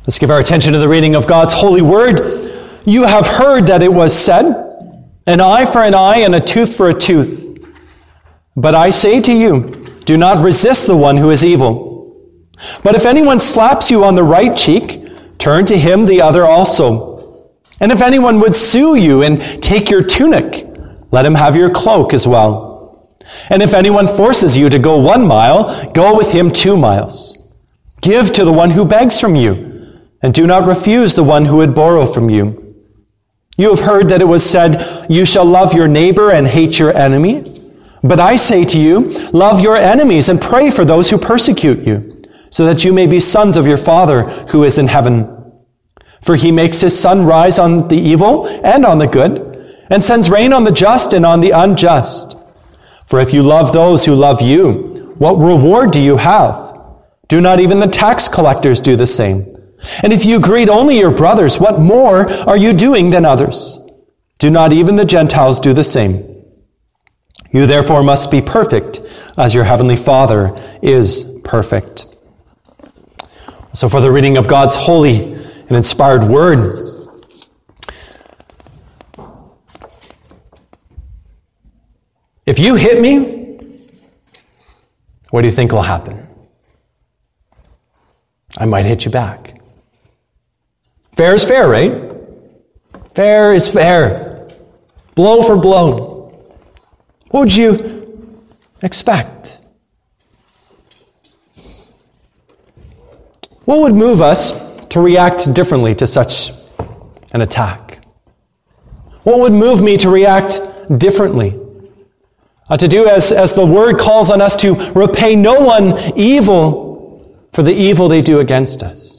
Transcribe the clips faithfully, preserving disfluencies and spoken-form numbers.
Let's give our attention to the reading of God's holy word. You have heard that it was said, an eye for an eye and a tooth for a tooth. But I say to you, do not resist the one who is evil. But if anyone slaps you on the right cheek, turn to him the other also. And if anyone would sue you and take your tunic, let him have your cloak as well. And if anyone forces you to go one mile, go with him two miles. Give to the one who begs from you, and do not refuse the one who would borrow from you. You have heard that it was said, you shall love your neighbor and hate your enemy. But I say to you, love your enemies and pray for those who persecute you, so that you may be sons of your Father who is in heaven. For he makes his sun rise on the evil and on the good, and sends rain on the just and on the unjust. For if you love those who love you, what reward do you have? Do not even the tax collectors do the same? And if you greet only your brothers, what more are you doing than others? Do not even the Gentiles do the same? You therefore must be perfect, as your heavenly Father is perfect. So for the reading of God's holy and inspired word, if you hit me, what do you think will happen? I might hit you back. Fair is fair, right? Fair is fair. Blow for blow. What would you expect? What would move us to react differently to such an attack? What would move me to react differently? Uh, to do as, as the word calls on us to repay no one evil for the evil they do against us.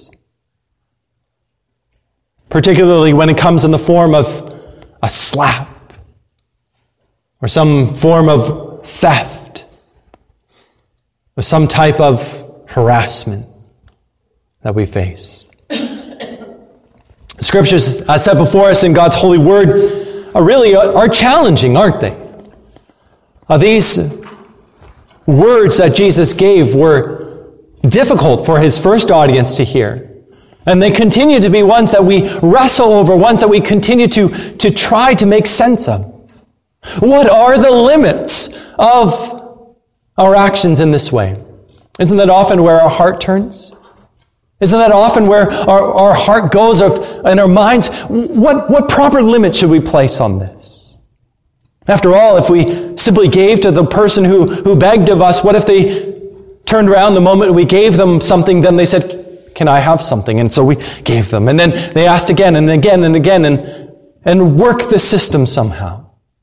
Particularly when it comes in the form of a slap or some form of theft or some type of harassment that we face. The scriptures, as set before us in God's holy word, are really are challenging, aren't they? Uh, these words that Jesus gave were difficult for his first audience to hear. And they continue to be ones that we wrestle over, ones that we continue to, to try to make sense of. What are the limits of our actions in this way? Isn't that often where our heart turns? Isn't that often where our, our heart goes of, and our minds? What, what proper limit should we place on this? After all, if we simply gave to the person who, who begged of us, what if they turned around the moment we gave them something, then they said, can I have something? And so we gave them. And then they asked again and again and again and, and worked the system somehow.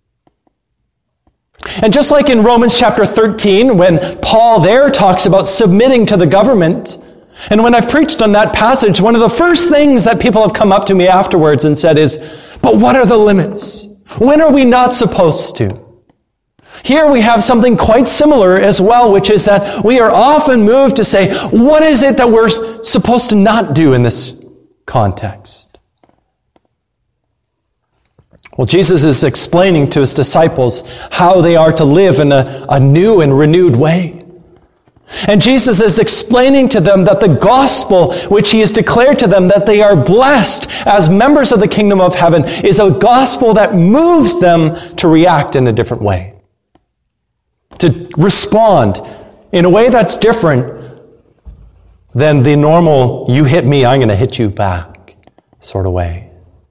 And just like in Romans chapter thirteen, when Paul there talks about submitting to the government, and when I've preached on that passage, one of the first things that people have come up to me afterwards and said is, but what are the limits? When are we not supposed to? Here we have something quite similar as well, which is that we are often moved to say, what is it that we're supposed to not do in this context? Well, Jesus is explaining to his disciples how they are to live in a, a new and renewed way. And Jesus is explaining to them that the gospel, which he has declared to them, that they are blessed as members of the kingdom of heaven, is a gospel that moves them to react in a different way. To respond in a way that's different than the normal, you hit me, I'm going to hit you back sort of way.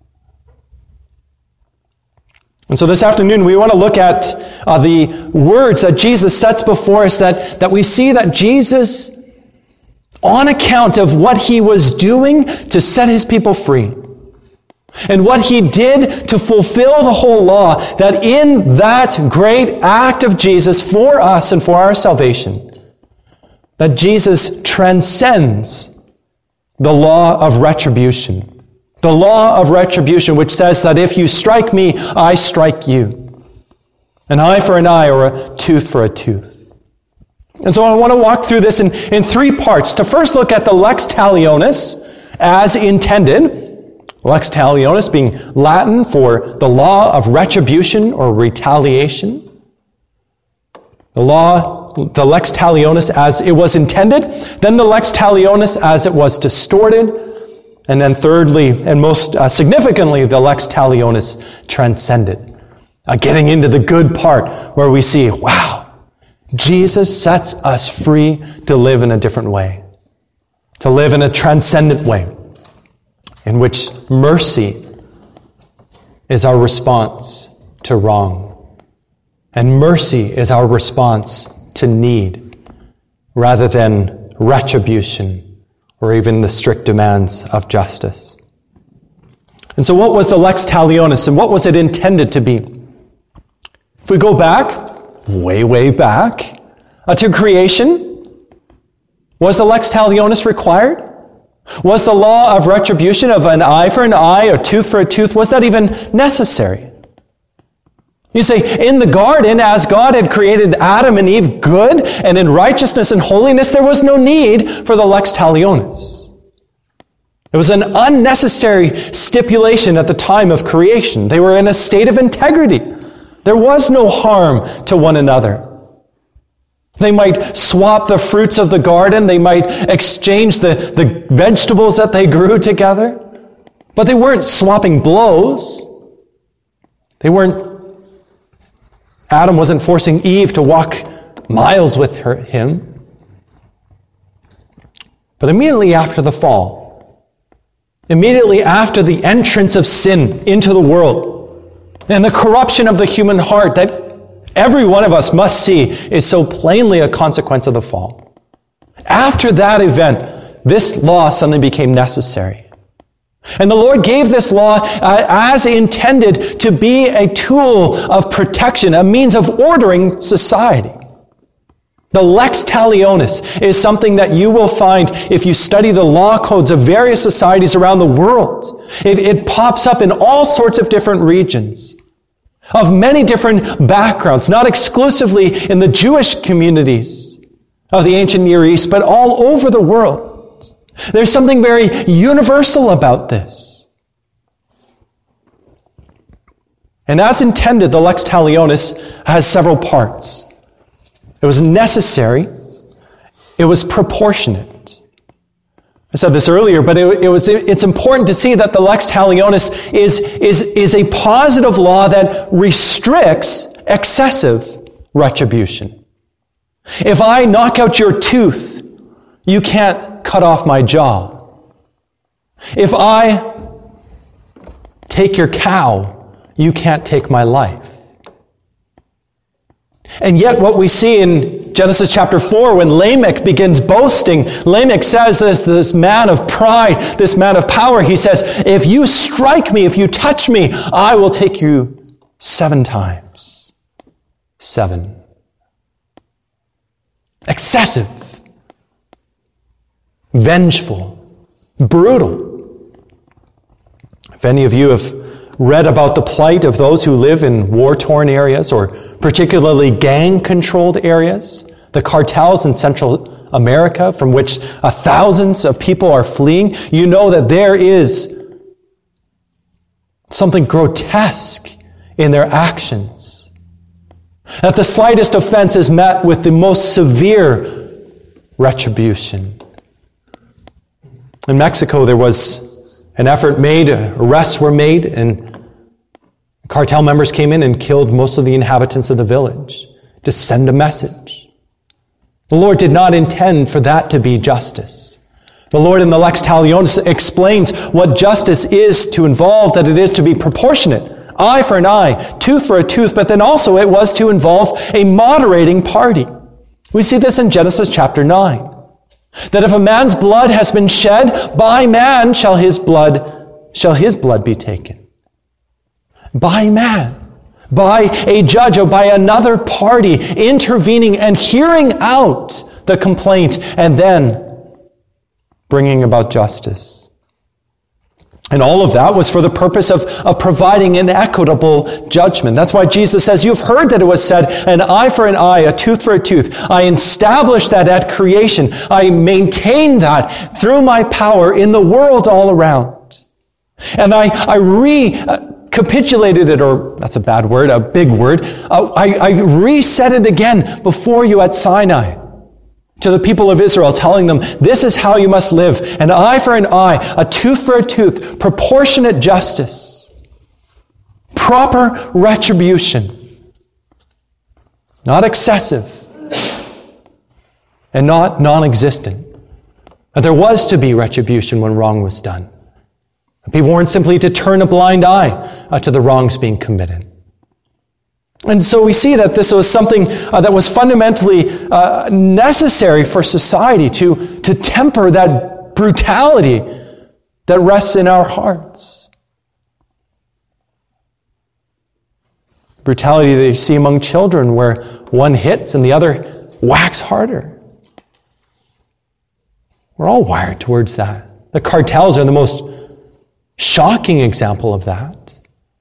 And so this afternoon, we want to look at uh, the words that Jesus sets before us, that, that we see that Jesus, on account of what he was doing to set his people free, and what he did to fulfill the whole law, that in that great act of Jesus for us and for our salvation, that Jesus transcends the law of retribution. The law of retribution, which says that if you strike me, I strike you. An eye for an eye or a tooth for a tooth. And so I want to walk through this in, in three parts. To first look at the lex talionis as intended. Lex talionis being Latin for the law of retribution or retaliation. The law, the lex talionis as it was intended. Then the lex talionis as it was distorted. And then thirdly, and most uh, significantly, the lex talionis transcended. Uh, getting into the good part where we see, wow, Jesus sets us free to live in a different way. To live in a transcendent way, in which mercy is our response to wrong. And mercy is our response to need, rather than retribution or even the strict demands of justice. And so what was the lex talionis, and what was it intended to be? If we go back, way, way back, uh, to creation, was the lex talionis required? Was the law of retribution of an eye for an eye or tooth for a tooth, was that even necessary? You say, in the garden, as God had created Adam and Eve good and in righteousness and holiness, there was no need for the lex talionis. It was an unnecessary stipulation at the time of creation. They were in a state of integrity. There was no harm to one another. They might swap the fruits of the garden. They might exchange the, the vegetables that they grew together. But they weren't swapping blows. They weren't, Adam wasn't forcing Eve to walk miles with her, him. But immediately after the fall, immediately after the entrance of sin into the world, and the corruption of the human heart that every one of us must see is so plainly a consequence of the fall. After that event, this law suddenly became necessary. And the Lord gave this law uh, as intended to be a tool of protection, a means of ordering society. The lex talionis is something that you will find if you study the law codes of various societies around the world. It, it pops up in all sorts of different regions, of many different backgrounds, not exclusively in the Jewish communities of the ancient Near East, but all over the world. There's something very universal about this. And as intended, the lex talionis has several parts. It was necessary. It was proportionate. I said this earlier, but it, it was, it's important to see that the lex talionis is, is, is a positive law that restricts excessive retribution. If I knock out your tooth, you can't cut off my jaw. If I take your cow, you can't take my life. And yet what we see in Genesis chapter four, when Lamech begins boasting, Lamech says as this man of pride, this man of power, he says, if you strike me, if you touch me, I will take you seven times. Seven. Excessive. Vengeful. Brutal. If any of you have read about the plight of those who live in war-torn areas or particularly gang-controlled areas, the cartels in Central America from which uh, thousands of people are fleeing, you know that there is something grotesque in their actions. That the slightest offense is met with the most severe retribution. In Mexico, there was an effort made, arrests were made, and cartel members came in and killed most of the inhabitants of the village to send a message. The Lord did not intend for that to be justice. The Lord in the Lex Talionis explains what justice is to involve, that it is to be proportionate. Eye for an eye, tooth for a tooth, but then also it was to involve a moderating party. We see this in Genesis chapter nine. That if a man's blood has been shed, by man shall his blood, shall his blood be taken. By man. By a judge or by another party intervening and hearing out the complaint and then bringing about justice. And all of that was for the purpose of, of providing an equitable judgment. That's why Jesus says, you've heard that it was said, an eye for an eye, a tooth for a tooth. I established that at creation. I maintain that through my power in the world all around. And I, I recapitulated it, or that's a bad word, a big word. I, I reset it again before you at Sinai to the people of Israel, telling them, this is how you must live. An eye for an eye, a tooth for a tooth, proportionate justice, proper retribution, not excessive and not non-existent. But there was to be retribution when wrong was done. People weren't simply to turn a blind eye uh, to the wrongs being committed. And so we see that this was something uh, that was fundamentally uh, necessary for society to, to temper that brutality that rests in our hearts. Brutality that you see among children where one hits and the other whacks harder. We're all wired towards that. The cartels are the most shocking example of that.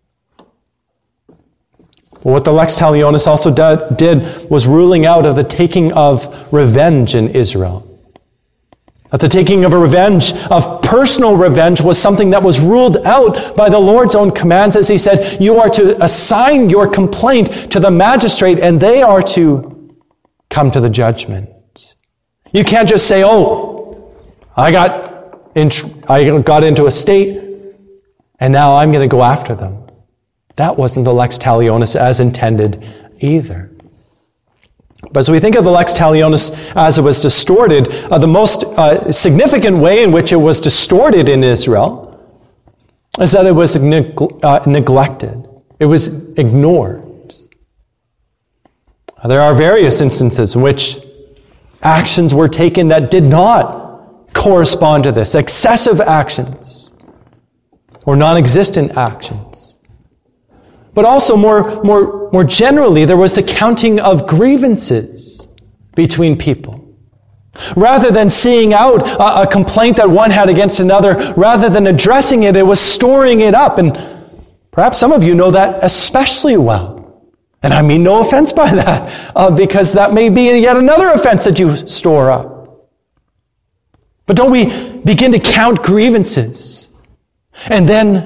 What the Lex Talionis also did was ruling out of the taking of revenge in Israel. That the taking of a revenge, of personal revenge, was something that was ruled out by the Lord's own commands, as he said, you are to assign your complaint to the magistrate and they are to come to the judgment. You can't just say, oh, I got, in, I got into a state and now I'm going to go after them. That wasn't the Lex Talionis as intended either. But as we think of the Lex Talionis as it was distorted, uh, the most uh, significant way in which it was distorted in Israel is that it was neg- uh, neglected. It was ignored. Uh, there are various instances in which actions were taken that did not correspond to this. Excessive actions or non-existent actions. But also more, more, more generally, there was the counting of grievances between people. Rather than seeing out a, a complaint that one had against another, rather than addressing it, it was storing it up. And perhaps some of you know that especially well. And I mean no offense by that, uh, because that may be yet another offense that you store up. But don't we begin to count grievances and then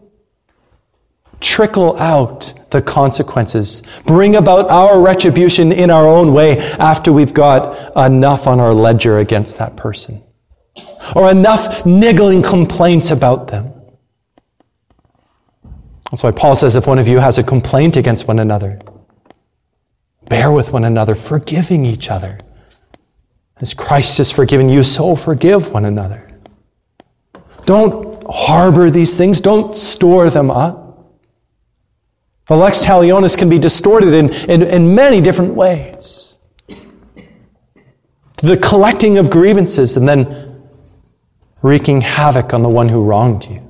trickle out the consequences, bring about our retribution in our own way after we've got enough on our ledger against that person, or enough niggling complaints about them? That's why Paul says, if one of you has a complaint against one another, bear with one another, forgiving each other. As Christ has forgiven you, so forgive one another. Don't harbor these things. Don't store them up. The Lex Talionis can be distorted in, in, in many different ways. The collecting of grievances and then wreaking havoc on the one who wronged you.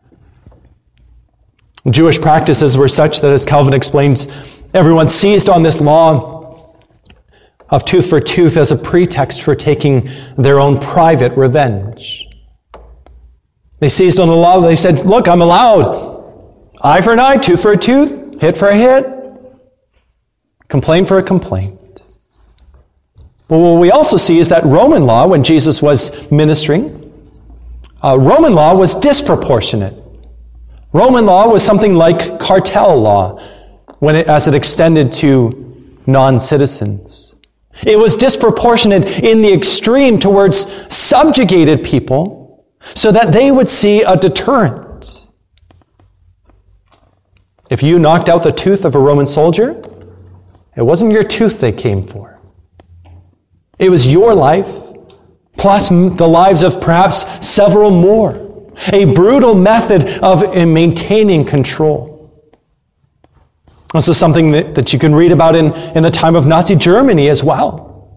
Jewish practices were such that, as Calvin explains, everyone seized on this law of tooth for tooth as a pretext for taking their own private revenge. They seized on the law. They said, look, I'm allowed eye for an eye, tooth for a tooth, hit for a hit, complaint for a complaint. But what we also see is that Roman law, when Jesus was ministering, uh, Roman law was disproportionate. Roman law was something like cartel law when it, as it extended to non-citizens. It was disproportionate in the extreme towards subjugated people so that they would see a deterrent. If you knocked out the tooth of a Roman soldier, it wasn't your tooth they came for. It was your life, plus the lives of perhaps several more. A brutal method of maintaining control. This is something that, that you can read about in, in the time of Nazi Germany as well.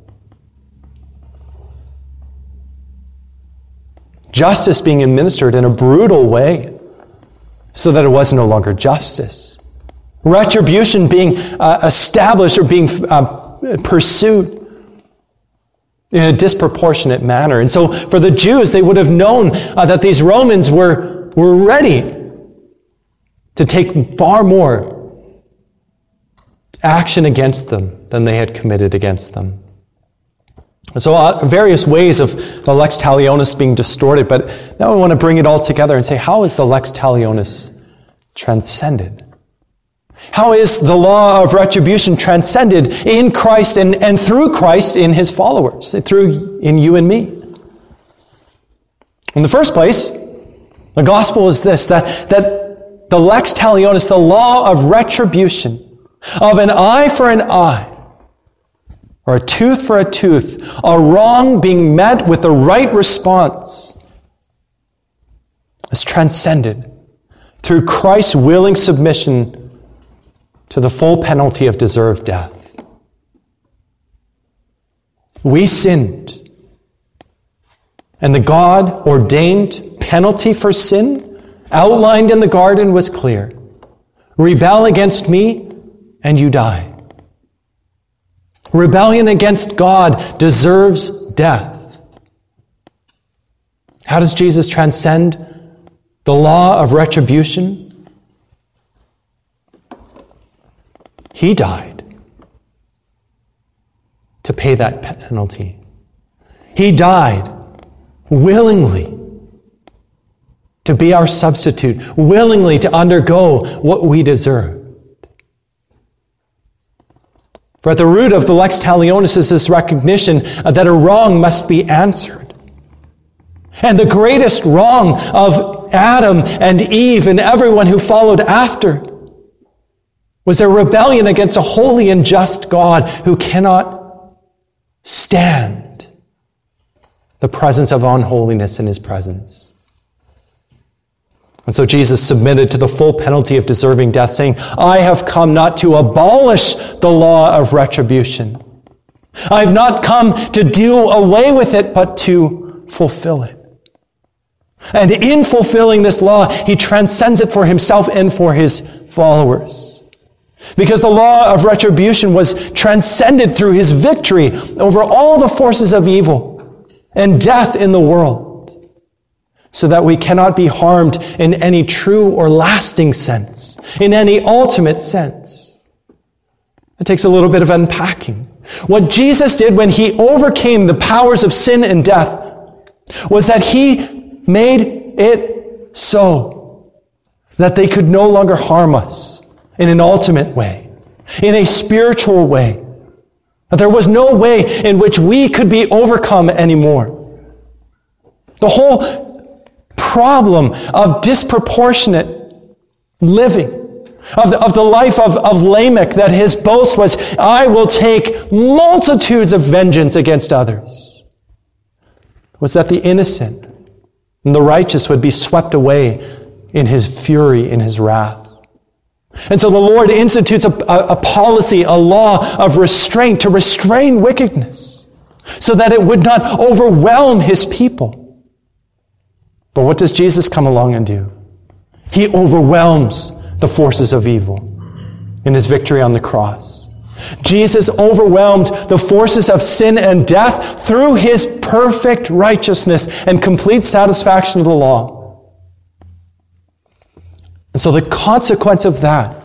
Justice being administered in a brutal way, so that it was no longer justice. Retribution being uh, established or being uh, pursued in a disproportionate manner. And so for the Jews, they would have known uh, that these Romans were, were ready to take far more action against them than they had committed against them. And so uh, various ways of the Lex Talionis being distorted, but now I want to bring it all together and say, how is the Lex Talionis transcended? How is the law of retribution transcended in Christ and, and through Christ in his followers, through in you and me? In the first place, the gospel is this, that, that the lex talionis, the law of retribution, of an eye for an eye, or a tooth for a tooth, a wrong being met with the right response, is transcended through Christ's willing submission to the full penalty of deserved death. We sinned, and the God-ordained penalty for sin outlined in the garden was clear. Rebel against me, and you die. Rebellion against God deserves death. How does Jesus transcend the law of retribution? He died to pay that penalty. He died willingly to be our substitute, willingly to undergo what we deserve. For at the root of the lex talionis is this recognition that a wrong must be answered. And the greatest wrong of Adam and Eve and everyone who followed after was their rebellion against a holy and just God who cannot stand the presence of unholiness in his presence. And so Jesus submitted to the full penalty of deserving death, saying, I have come not to abolish the law of retribution. I have not come to do away with it, but to fulfill it. And in fulfilling this law, he transcends it for himself and for his followers. Because the law of retribution was transcended through his victory over all the forces of evil and death in the world, so that we cannot be harmed in any true or lasting sense, in any ultimate sense. It takes a little bit of unpacking. What Jesus did when he overcame the powers of sin and death was that he made it so that they could no longer harm us in an ultimate way, in a spiritual way. That there was no way in which we could be overcome anymore. The whole problem of disproportionate living, of the, of the life of, of Lamech, that his boast was, I will take multitudes of vengeance against others, was that the innocent and the righteous would be swept away in his fury, in his wrath. And so the Lord institutes a, a, a policy, a law of restraint to restrain wickedness so that it would not overwhelm his people. But what does Jesus come along and do? He overwhelms the forces of evil in his victory on the cross. Jesus overwhelmed the forces of sin and death through his perfect righteousness and complete satisfaction of the law. And so the consequence of that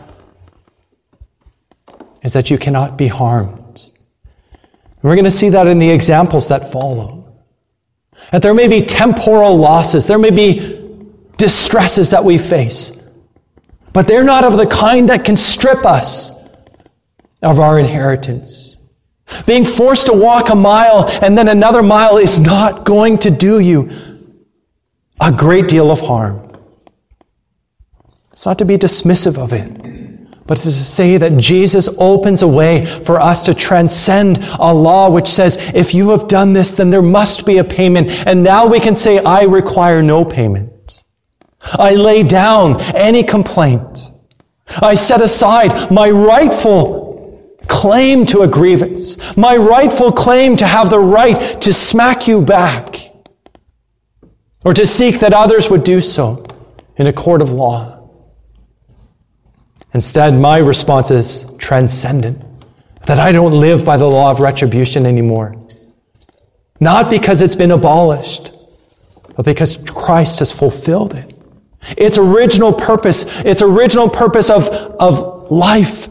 is that you cannot be harmed. And we're going to see that in the examples that follow. That there may be temporal losses, there may be distresses that we face, but they're not of the kind that can strip us of our inheritance. Being forced to walk a mile and then another mile is not going to do you a great deal of harm. It's not to be dismissive of it, but to say that Jesus opens a way for us to transcend a law which says, if you have done this, then there must be a payment. And now we can say, I require no payment. I lay down any complaint. I set aside my rightful claim to a grievance, my rightful claim to have the right to smack you back, or to seek that others would do so in a court of law. Instead, my response is transcendent, that I don't live by the law of retribution anymore. Not because it's been abolished, but because Christ has fulfilled it. Its original purpose, its original purpose of, of life,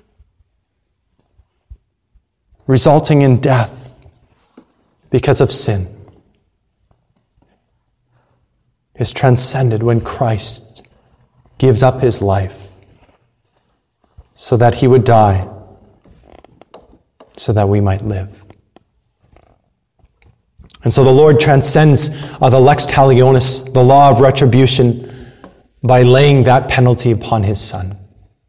resulting in death because of sin, is transcended when Christ gives up his life so that he would die, so that we might live. And so the Lord transcends uh, the lex talionis, the law of retribution, by laying that penalty upon his Son.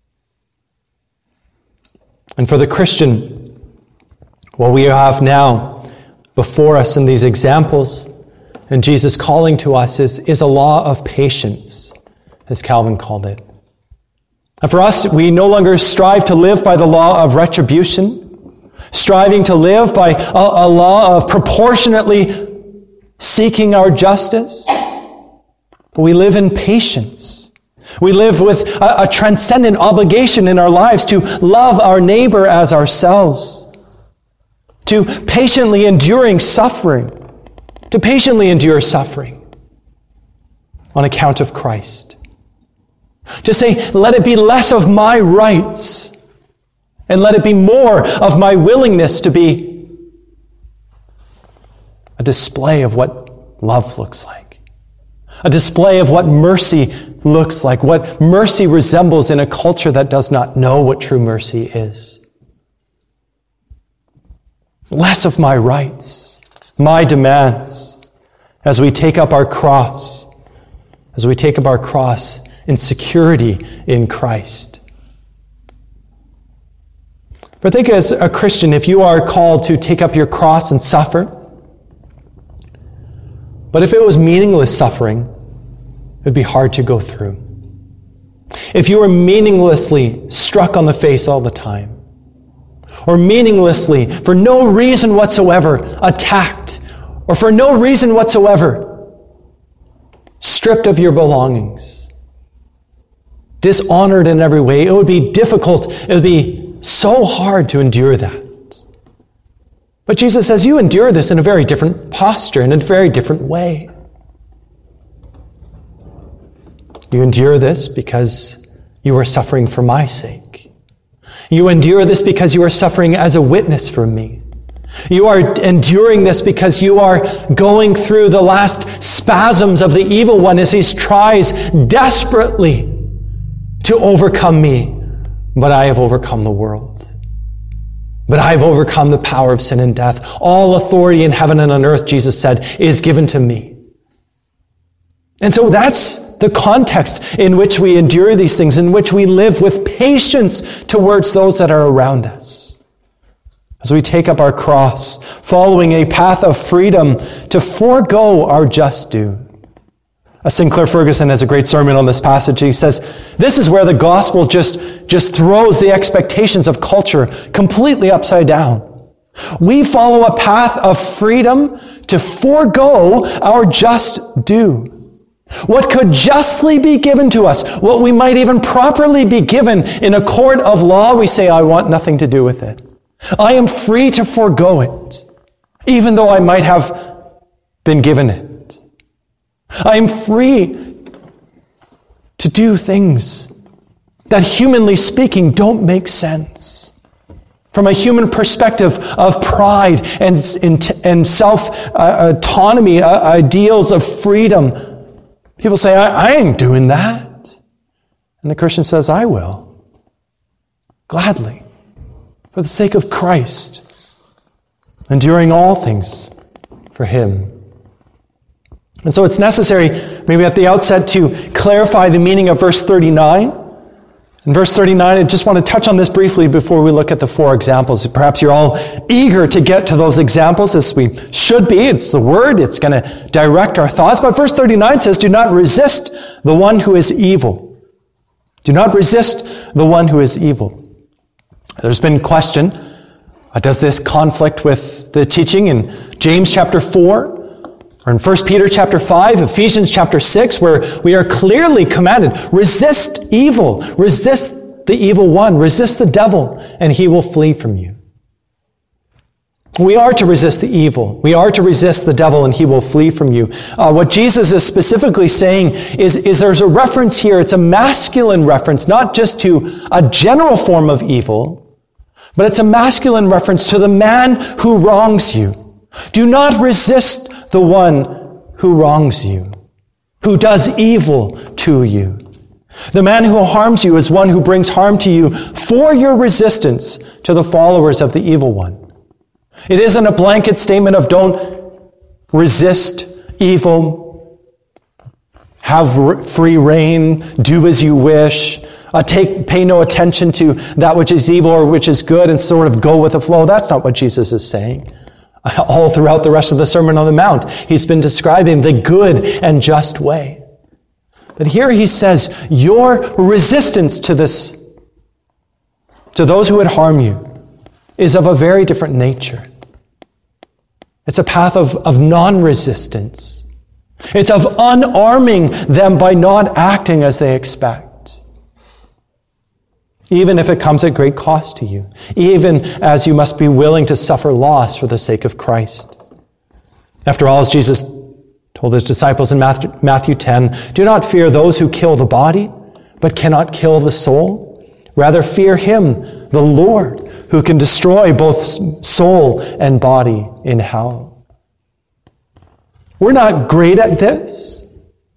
And for the Christian, what we have now before us in these examples, and Jesus calling to us, is, is a law of patience, as Calvin called it. And for us, we no longer strive to live by the law of retribution, striving to live by a, a law of proportionately seeking our justice. But we live in patience. We live with a, a transcendent obligation in our lives to love our neighbor as ourselves, to patiently enduring suffering, to patiently endure suffering on account of Christ. To say, let it be less of my rights and let it be more of my willingness to be a display of what love looks like, a display of what mercy looks like, what mercy resembles in a culture that does not know what true mercy is. Less of my rights, my demands, as we take up our cross, as we take up our cross in security in Christ. For think as a Christian, if you are called to take up your cross and suffer, but if it was meaningless suffering, it would be hard to go through. If you were meaninglessly struck on the face all the time, or meaninglessly, for no reason whatsoever, attacked, or for no reason whatsoever, stripped of your belongings, dishonored in every way, it would be difficult, it would be so hard to endure that. But Jesus says you endure this in a very different posture, in a very different way. You endure this because you are suffering for my sake. You endure this because you are suffering as a witness for me. You are enduring this because you are going through the last spasms of the evil one as he tries desperately to overcome me. But I have overcome the world. But I have overcome the power of sin and death. All authority in heaven and on earth, Jesus said, is given to me. And so that's the context in which we endure these things, in which we live with patience towards those that are around us. As we take up our cross, following a path of freedom to forego our just due. Sinclair Ferguson has a great sermon on this passage. He says, this is where the gospel just, just throws the expectations of culture completely upside down. We follow a path of freedom to forego our just due. What could justly be given to us, what we might even properly be given in a court of law, we say, I want nothing to do with it. I am free to forego it, even though I might have been given it. I am free to do things that, humanly speaking, don't make sense. From a human perspective of pride and, and self-autonomy, uh, ideals of freedom, people say, I, I ain't doing that. And the Christian says, I will. Gladly. For the sake of Christ. Enduring all things for him. And so it's necessary, maybe at the outset, to clarify the meaning of verse thirty-nine. In verse thirty-nine, I just want to touch on this briefly before we look at the four examples. Perhaps you're all eager to get to those examples, as we should be. It's the word. It's going to direct our thoughts. But verse thirty-nine says, do not resist the one who is evil. Do not resist the one who is evil. There's been question, uh, does this conflict with the teaching in James chapter four? Or in First Peter chapter five, Ephesians chapter six, where we are clearly commanded, resist evil, resist the evil one, resist the devil, and he will flee from you. We are to resist the evil. We are to resist the devil, and he will flee from you. Uh, what Jesus is specifically saying is, is there's a reference here. It's a masculine reference, not just to a general form of evil, but it's a masculine reference to the man who wrongs you. Do not resist the one who wrongs you, who does evil to you. The man who harms you is one who brings harm to you for your resistance to the followers of the evil one. It isn't a blanket statement of don't resist evil, have free reign, do as you wish, uh, take pay no attention to that which is evil or which is good and sort of go with the flow. That's not what Jesus is saying. All throughout the rest of the Sermon on the Mount, he's been describing the good and just way. But here he says, your resistance to this, to those who would harm you, is of a very different nature. It's a path of, of non-resistance. It's of unarming them by not acting as they expect. Even if it comes at great cost to you. Even as you must be willing to suffer loss for the sake of Christ. After all, as Jesus told his disciples in Matthew ten, do not fear those who kill the body, but cannot kill the soul. Rather fear him, the Lord, who can destroy both soul and body in hell. We're not great at this.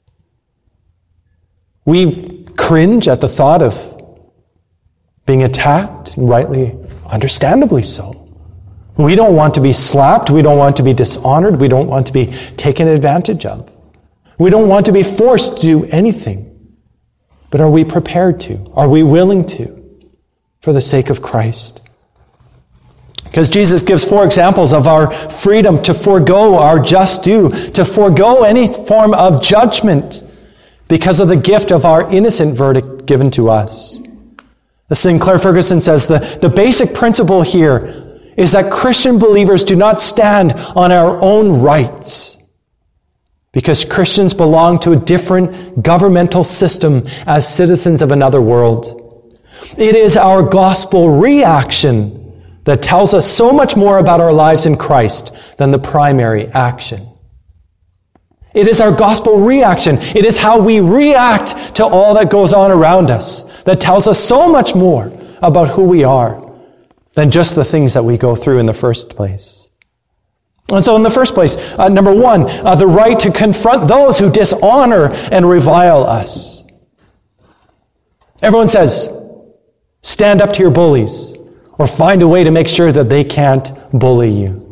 We cringe at the thought of being attacked, and rightly, understandably so. We don't want to be slapped. We don't want to be dishonored. We don't want to be taken advantage of. We don't want to be forced to do anything. But are we prepared to? Are we willing to? For the sake of Christ. Because Jesus gives four examples of our freedom to forego our just due, to forego any form of judgment because of the gift of our innocent verdict given to us. As Sinclair Ferguson says, the, the basic principle here is that Christian believers do not stand on our own rights because Christians belong to a different governmental system as citizens of another world. It is our gospel reaction that tells us so much more about our lives in Christ than the primary action. It is our gospel reaction. It is how we react to all that goes on around us that tells us so much more about who we are than just the things that we go through in the first place. And so in the first place, uh, number one, uh, the right to confront those who dishonor and revile us. Everyone says, stand up to your bullies or find a way to make sure that they can't bully you.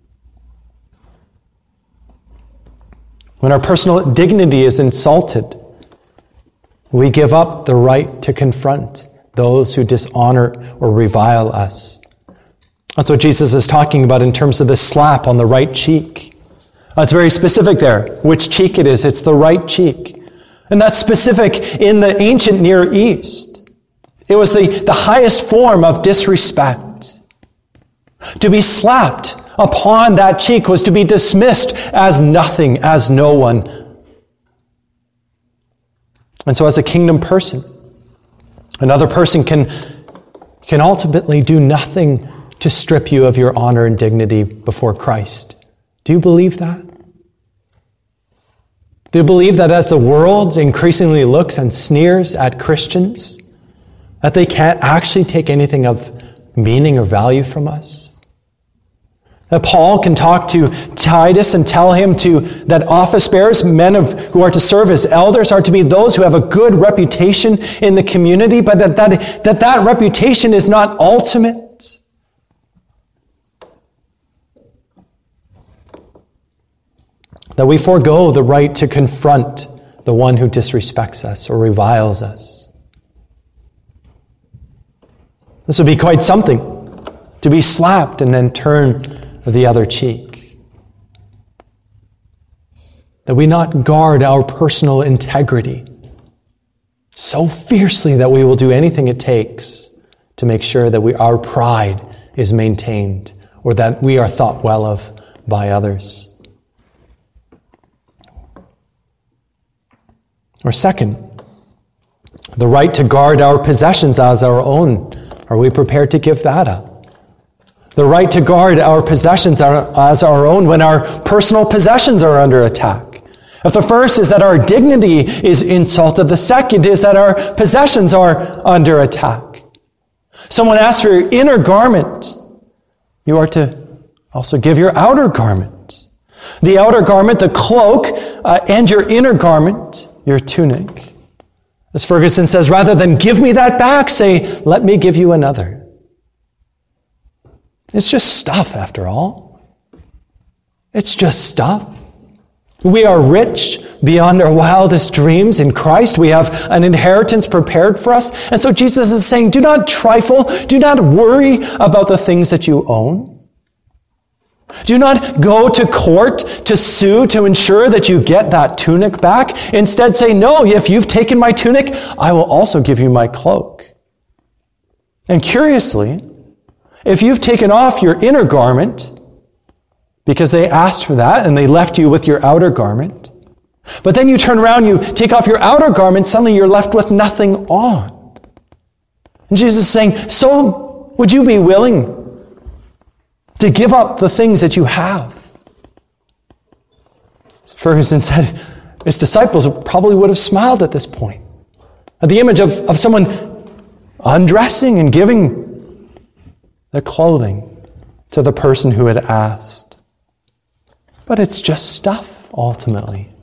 When our personal dignity is insulted, we give up the right to confront those who dishonor or revile us. That's what Jesus is talking about in terms of this slap on the right cheek. That's very specific there, which cheek it is. It's the right cheek. And that's specific in the ancient Near East. It was the, the highest form of disrespect. To be slapped upon that cheek was to be dismissed as nothing, as no one. And so as a kingdom person, another person can, can ultimately do nothing to strip you of your honor and dignity before Christ. Do you believe that? Do you believe that as the world increasingly looks and sneers at Christians, that they can't actually take anything of meaning or value from us? That Paul can talk to Titus and tell him to that office bearers, men of, who are to serve as elders, are to be those who have a good reputation in the community, but that that, that, that reputation is not ultimate. That we forego the right to confront the one who disrespects us or reviles us. This would be quite something, to be slapped and then turn the other cheek. That we not guard our personal integrity so fiercely that we will do anything it takes to make sure that we, our pride is maintained or that we are thought well of by others. Or second, the right to guard our possessions as our own. Are we prepared to give that up? The right to guard our possessions as our own when our personal possessions are under attack. If the first is that our dignity is insulted, the second is that our possessions are under attack. Someone asks for your inner garment. You are to also give your outer garment. The outer garment, the cloak, uh, and your inner garment, your tunic. As Ferguson says, rather than give me that back, say, let me give you another. It's just stuff, after all. It's just stuff. We are rich beyond our wildest dreams in Christ. We have an inheritance prepared for us. And so Jesus is saying, do not trifle. Do not worry about the things that you own. Do not go to court to sue to ensure that you get that tunic back. Instead say, no, if you've taken my tunic, I will also give you my cloak. And curiously, if you've taken off your inner garment, because they asked for that and they left you with your outer garment, but then you turn around, you take off your outer garment, suddenly you're left with nothing on. And Jesus is saying, so would you be willing to give up the things that you have? Ferguson said his disciples probably would have smiled at this point, at the image of, of someone undressing and giving their clothing to the person who had asked. But it's just stuff, ultimately.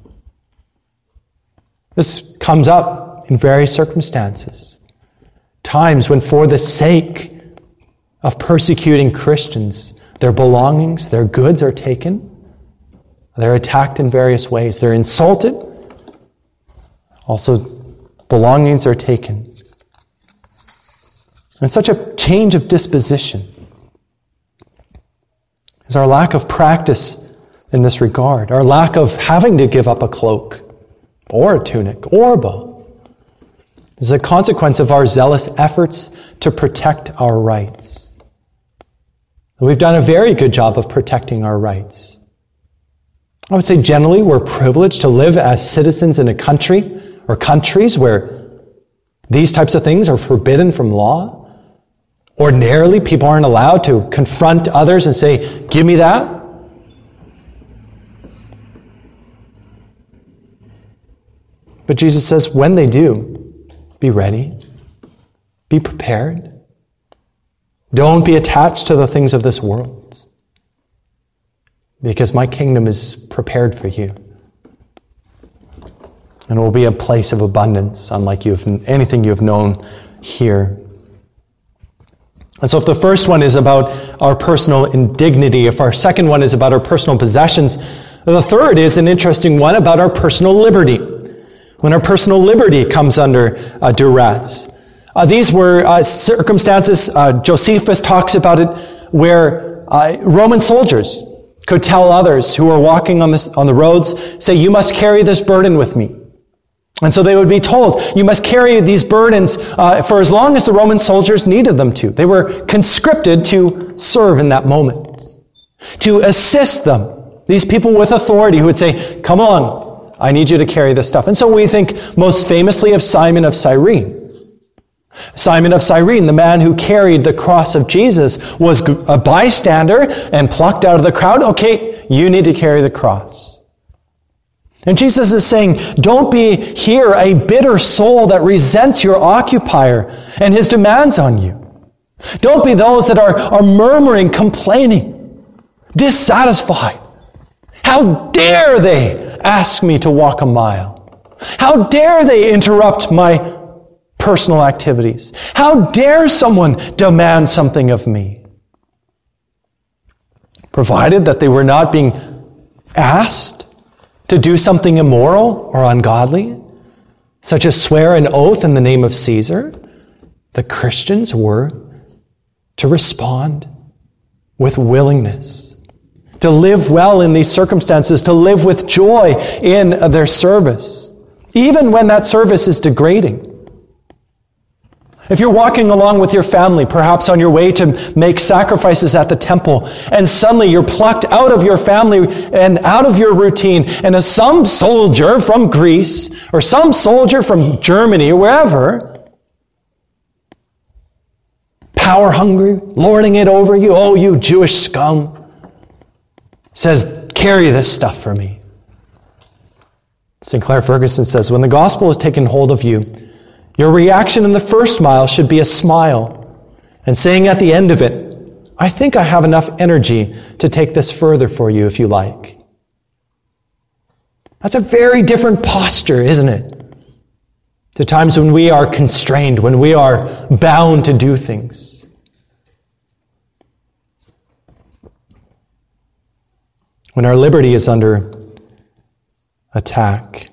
This comes up in various circumstances. Times when for the sake of persecuting Christians, their belongings, their goods are taken. They're attacked in various ways. They're insulted. Also, belongings are taken. And such a change of disposition is our lack of practice in this regard, our lack of having to give up a cloak or a tunic or both. This is a consequence of our zealous efforts to protect our rights. And we've done a very good job of protecting our rights. I would say generally we're privileged to live as citizens in a country or countries where these types of things are forbidden from law. Ordinarily, people aren't allowed to confront others and say, give me that. But Jesus says, when they do, be ready. Be prepared. Don't be attached to the things of this world, because my kingdom is prepared for you. And it will be a place of abundance, unlike you have, anything you have known here. And so if the first one is about our personal indignity, if our second one is about our personal possessions, the third is an interesting one about our personal liberty. When our personal liberty comes under uh, duress. Uh, these were uh, circumstances, uh, Josephus talks about it, where uh, Roman soldiers could tell others who were walking on, this, on the roads, say, you must carry this burden with me. And so they would be told, you must carry these burdens uh, for as long as the Roman soldiers needed them to. They were conscripted to serve in that moment, to assist them. These people with authority who would say, come on, I need you to carry this stuff. And so we think most famously of Simon of Cyrene. Simon of Cyrene, the man who carried the cross of Jesus, was a bystander and plucked out of the crowd. Okay, you need to carry the cross. And Jesus is saying, don't be here a bitter soul that resents your occupier and his demands on you. Don't be those that are, are murmuring, complaining, dissatisfied. How dare they ask me to walk a mile? How dare they interrupt my personal activities? How dare someone demand something of me? Provided that they were not being asked to do something immoral or ungodly, such as swear an oath in the name of Caesar, the Christians were to respond with willingness, to live well in these circumstances, to live with joy in their service, even when that service is degrading. If you're walking along with your family, perhaps on your way to make sacrifices at the temple, and suddenly you're plucked out of your family and out of your routine, and as some soldier from Greece, or some soldier from Germany, or wherever, power hungry, lording it over you, oh, you Jewish scum, says, carry this stuff for me. Sinclair Ferguson says, when the gospel has taken hold of you, your reaction in the first mile should be a smile, and saying at the end of it, I think I have enough energy to take this further for you if you like. That's a very different posture, isn't it? to times when we are constrained, when we are bound to do things. When our liberty is under attack.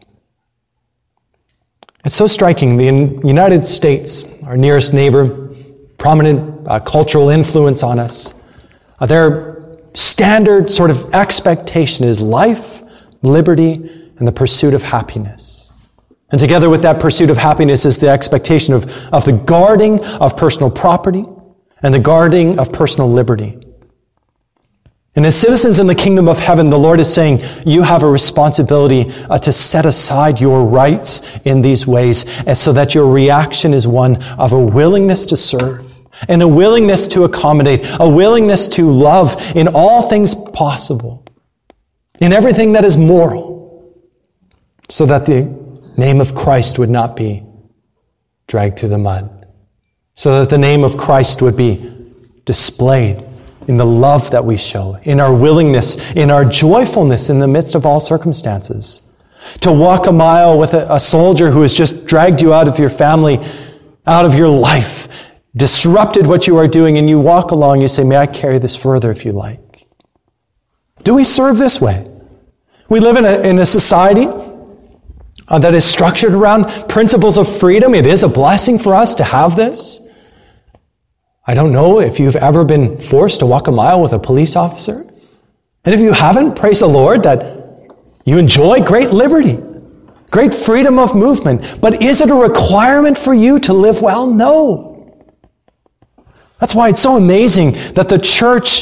It's so striking. The United States, our nearest neighbor, prominent uh, cultural influence on us, uh, their standard sort of expectation is life, liberty, and the pursuit of happiness. And together with that pursuit of happiness is the expectation of, of the guarding of personal property and the guarding of personal liberty. And as citizens in the kingdom of heaven, the Lord is saying, you have a responsibility uh, to set aside your rights in these ways, and so that your reaction is one of a willingness to serve, and a willingness to accommodate, a willingness to love in all things possible, in everything that is moral, so that the name of Christ would not be dragged through the mud, so that the name of Christ would be displayed in the love that we show, in our willingness, in our joyfulness in the midst of all circumstances. To walk a mile with a, a soldier who has just dragged you out of your family, out of your life, disrupted what you are doing, and you walk along, you say, may I carry this further if you like? Do we serve this way? We live in a, in a society uh, that is structured around principles of freedom. It is a blessing for us to have this. I don't know if you've ever been forced to walk a mile with a police officer. And if you haven't, praise the Lord that you enjoy great liberty, great freedom of movement. But is it a requirement for you to live well? No. That's why it's so amazing that the church,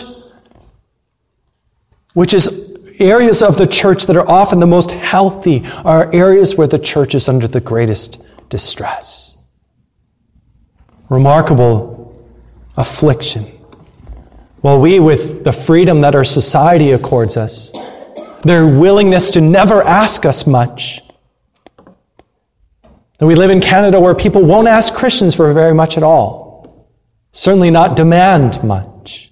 which is areas of the church that are often the most healthy, are areas where the church is under the greatest distress. Remarkable affliction. While we, with the freedom that our society accords us, their willingness to never ask us much. And we live in Canada where people won't ask Christians for very much at all. Certainly not demand much.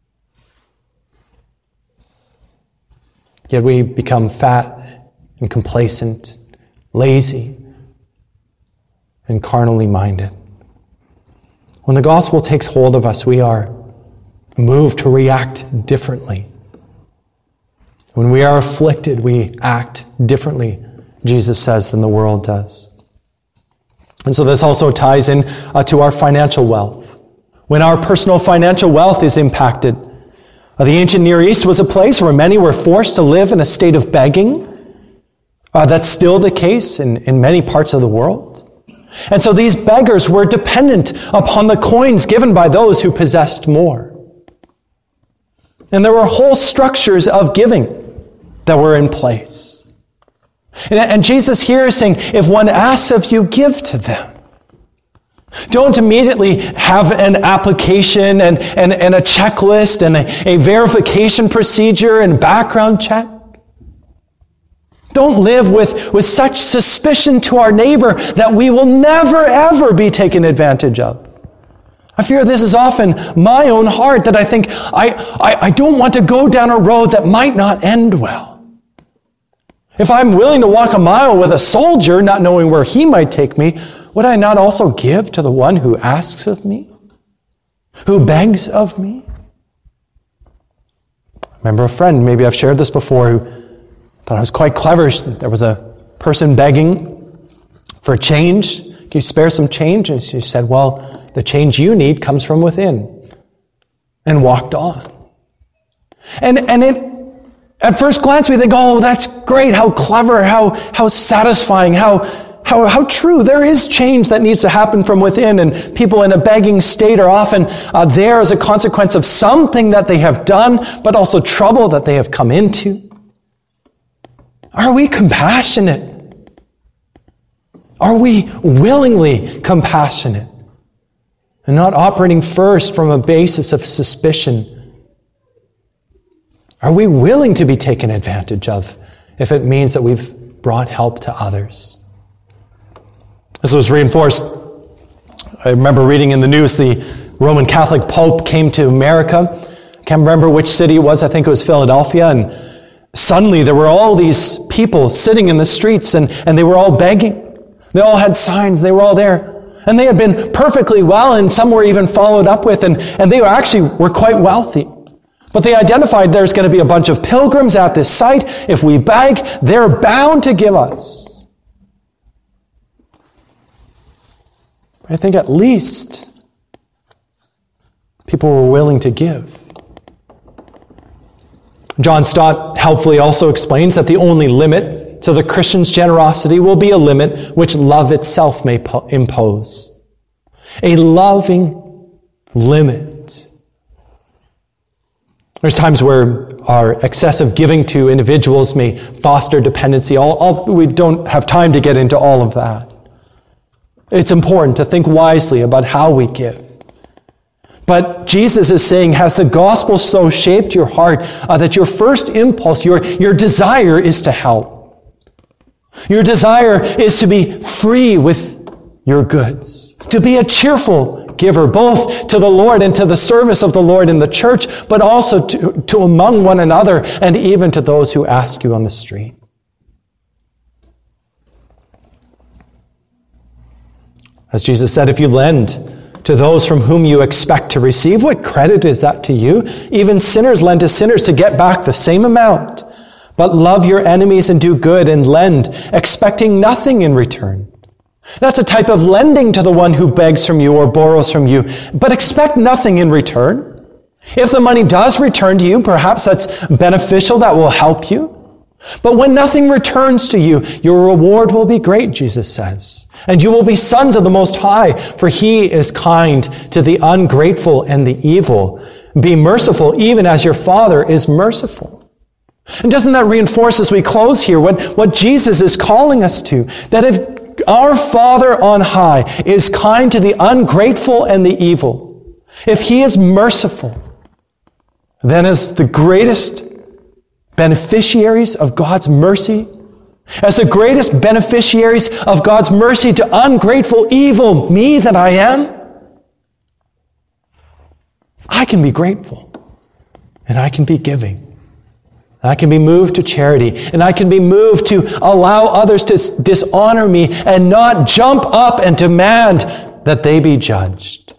Yet we become fat and complacent, lazy, and carnally minded. When the gospel takes hold of us, we are moved to react differently. When we are afflicted, we act differently, Jesus says, than the world does. And so this also ties in uh, to our financial wealth. When our personal financial wealth is impacted, uh, the ancient Near East was a place where many were forced to live in a state of begging. Uh, that's still the case in, in many parts of the world. And so these beggars were dependent upon the coins given by those who possessed more. And there were whole structures of giving that were in place. And, and Jesus here is saying, if one asks of you, give to them. Don't immediately have an application and, and, and a checklist and a, a verification procedure and background check. Don't live with, with such suspicion to our neighbor that we will never, ever be taken advantage of. I fear this is often my own heart, that I think I, I, I don't want to go down a road that might not end well. If I'm willing to walk a mile with a soldier, not knowing where he might take me, would I not also give to the one who asks of me? Who begs of me? I remember a friend, maybe I've shared this before, who thought I was quite clever. There was a person begging for change. Can you spare some change? And she said, well, the change you need comes from within. And walked on. And and it, at first glance we think, oh, that's great, how clever, how how satisfying, how how how true. There is change that needs to happen from within, and people in a begging state are often uh, there as a consequence of something that they have done, but also trouble that they have come into. Are we compassionate? Are we willingly compassionate? And not operating first from a basis of suspicion? Are we willing to be taken advantage of if it means that we've brought help to others? This was reinforced. I remember reading in the news the Roman Catholic Pope came to America. I can't remember which city it was. I think it was Philadelphia. And suddenly there were all these people sitting in the streets, and, and they were all begging. They all had signs. They were all there. And they had been perfectly well, and some were even followed up with, and, and they were actually were quite wealthy. But they identified there's going to be a bunch of pilgrims at this site. If we beg, they're bound to give us. I think at least people were willing to give. John Stott helpfully also explains that the only limit to the Christian's generosity will be a limit which love itself may po- impose. A loving limit. There's times where our excessive giving to individuals may foster dependency. All, all, we don't have time to get into all of that. It's important to think wisely about how we give. But Jesus is saying, has the gospel so shaped your heart uh, that your first impulse, your, your desire is to help? Your desire is to be free with your goods, to be a cheerful giver, both to the Lord and to the service of the Lord in the church, but also to, to among one another and even to those who ask you on the street. As Jesus said, if you lend to those from whom you expect to receive, what credit is that to you? Even sinners lend to sinners to get back the same amount. But love your enemies and do good and lend, expecting nothing in return. That's a type of lending to the one who begs from you or borrows from you, but expect nothing in return. If the money does return to you, perhaps that's beneficial, that will help you. But when nothing returns to you, your reward will be great, Jesus says. And you will be sons of the Most High, for He is kind to the ungrateful and the evil. Be merciful, even as your Father is merciful. And doesn't that reinforce as we close here what, what Jesus is calling us to? That if our Father on high is kind to the ungrateful and the evil, if He is merciful, then as the greatest beneficiaries of God's mercy, as the greatest beneficiaries of God's mercy to ungrateful, evil me that I am, I can be grateful and I can be giving. I can be moved to charity, and I can be moved to allow others to dishonor me and not jump up and demand that they be judged.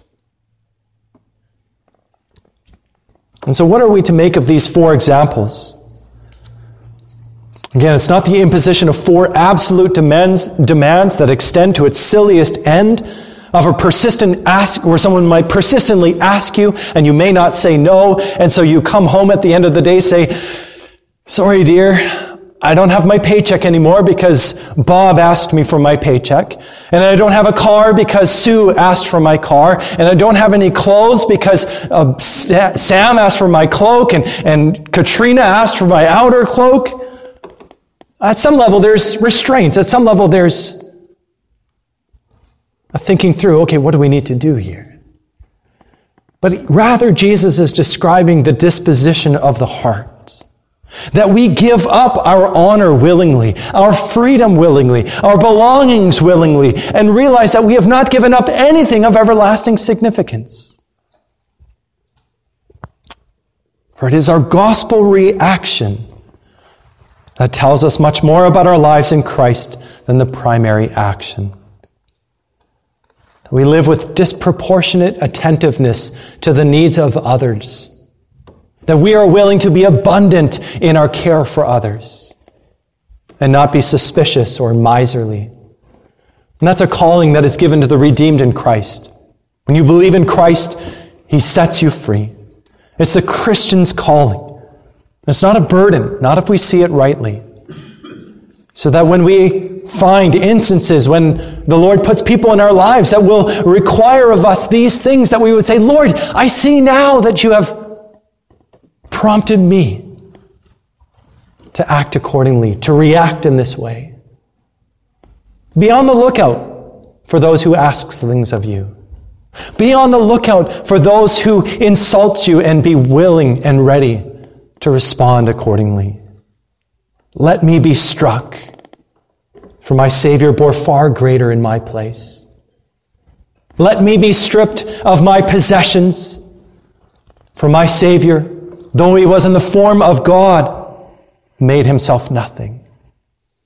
And so what are we to make of these four examples? Again, it's not the imposition of four absolute demands, demands that extend to its silliest end of a persistent ask, where someone might persistently ask you and you may not say no, and so you come home at the end of the day, say, sorry, dear, I don't have my paycheck anymore because Bob asked me for my paycheck. And I don't have a car because Sue asked for my car. And I don't have any clothes because uh, Sam asked for my cloak and, and Katrina asked for my outer cloak. At some level, there's restraints. At some level, there's a thinking through, okay, what do we need to do here? But rather, Jesus is describing the disposition of the heart. That we give up our honor willingly, our freedom willingly, our belongings willingly, and realize that we have not given up anything of everlasting significance. For it is our gospel reaction that tells us much more about our lives in Christ than the primary action. We live with disproportionate attentiveness to the needs of others. That we are willing to be abundant in our care for others and not be suspicious or miserly. And that's a calling that is given to the redeemed in Christ. When you believe in Christ, He sets you free. It's the Christian's calling. It's not a burden, not if we see it rightly. So that when we find instances when the Lord puts people in our lives that will require of us these things, that we would say, Lord, I see now that you have prompted me to act accordingly, to react in this way. Be on the lookout for those who ask things of you. Be on the lookout for those who insult you, and be willing and ready to respond accordingly. Let me be struck, for my Savior bore far greater in my place. Let me be stripped of my possessions, for my Savior, though He was in the form of God, made Himself nothing.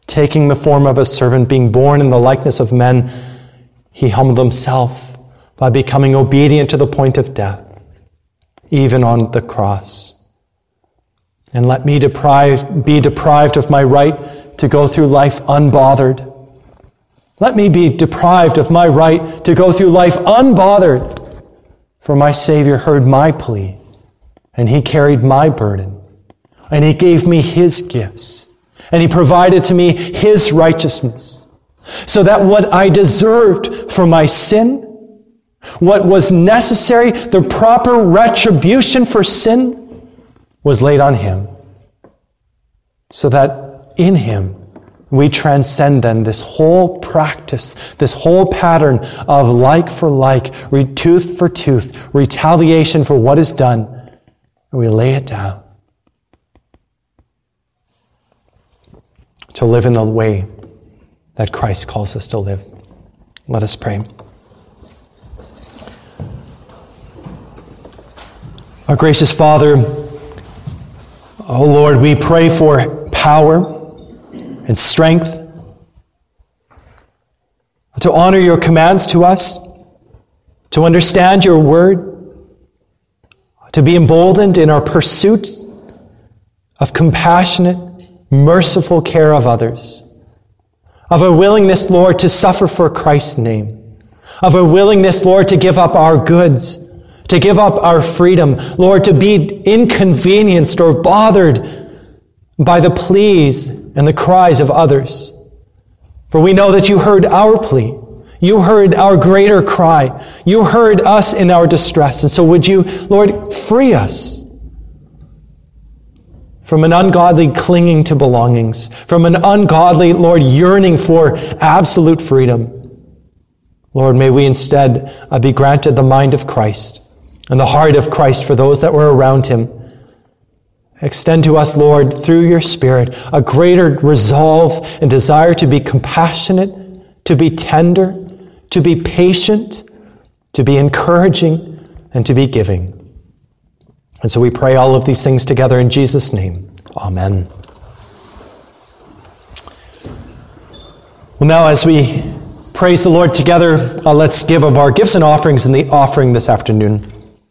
Taking the form of a servant, being born in the likeness of men, he humbled himself by becoming obedient to the point of death, even on the cross. And let me deprive, be deprived of my right to go through life unbothered. Let me be deprived of my right to go through life unbothered, for my Savior heard my plea, and he carried my burden, and he gave me his gifts, and he provided to me his righteousness, so that what I deserved for my sin, what was necessary, the proper retribution for sin, was laid on him, so that in him we transcend then this whole practice, this whole pattern of like for like, tooth for tooth, retaliation for what is done, and we lay it down to live in the way that Christ calls us to live. Let us pray. Our gracious Father, oh Lord, we pray for power and strength to honor your commands to us, to understand your word, to be emboldened in our pursuit of compassionate, merciful care of others, of a willingness, Lord, to suffer for Christ's name, of a willingness, Lord, to give up our goods, to give up our freedom, Lord, to be inconvenienced or bothered by the pleas and the cries of others. For we know that you heard our plea. You heard our greater cry. You heard us in our distress. And so would you, Lord, free us from an ungodly clinging to belongings, from an ungodly, Lord, yearning for absolute freedom. Lord, may we instead uh, be granted the mind of Christ and the heart of Christ for those that were around him. Extend to us, Lord, through your Spirit, a greater resolve and desire to be compassionate, to be tender, to be patient, to be encouraging, and to be giving. And so we pray all of these things together in Jesus' name. Amen. Well, now as we praise the Lord together, uh, let's give of our gifts and offerings in the offering this afternoon.